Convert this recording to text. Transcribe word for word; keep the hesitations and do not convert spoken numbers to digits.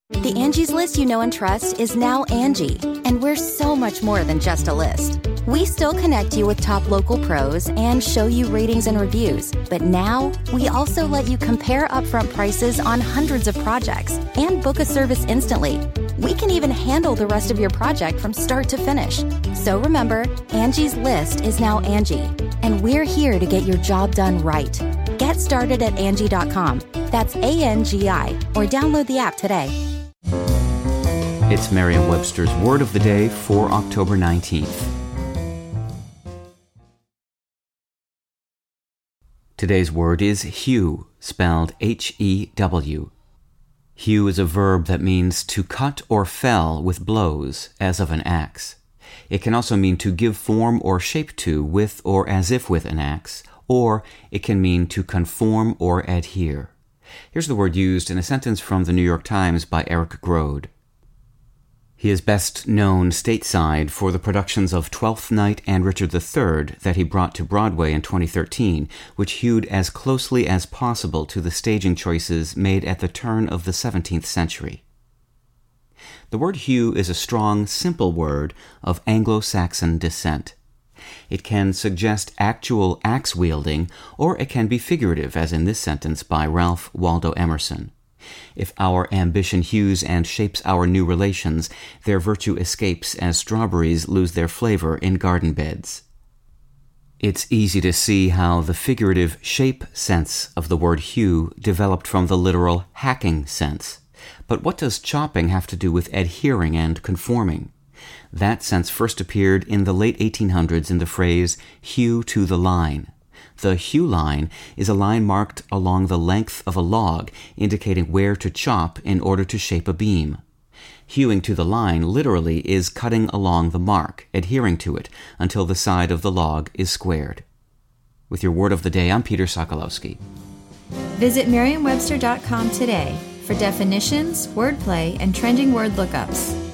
The Angie's List you know and trust is now Angie, and we're so much more than just a list. We still connect you with top local pros and show you ratings and reviews, but now we also let you compare upfront prices on hundreds of projects and book a service instantly. We can even handle the rest of your project from start to finish. So remember, Angie's List is now Angie, and we're here to get your job done right. Get started at Angie dot com. That's A N G I, or download the app today. It's Merriam-Webster's Word of the Day for October nineteenth. Today's word is hew, spelled H E W. Hew is a verb that means to cut or fell with blows, as of an axe. It can also mean to give form or shape to with or as if with an axe, or it can mean to conform or adhere. Here's the word used in a sentence from the New York Times by Eric Grode. He is best known stateside for the productions of Twelfth Night and Richard the Third that he brought to Broadway in twenty thirteen, which hewed as closely as possible to the staging choices made at the turn of the seventeenth century. The word hew is a strong, simple word of Anglo-Saxon descent. It can suggest actual axe-wielding, or it can be figurative, as in this sentence by Ralph Waldo Emerson. If our ambition hews and shapes our new relations, their virtue escapes as strawberries lose their flavor in garden beds. It's easy to see how the figurative shape sense of the word hew developed from the literal hacking sense. But what does chopping have to do with adhering and conforming? That sense first appeared in the late eighteen hundreds in the phrase hew to the line. The hew line is a line marked along the length of a log, indicating where to chop in order to shape a beam. Hewing to the line literally is cutting along the mark, adhering to it, until the side of the log is squared. With your Word of the Day, I'm Peter Sokolowski. Visit Merriam Webster dot com today for definitions, wordplay, and trending word lookups.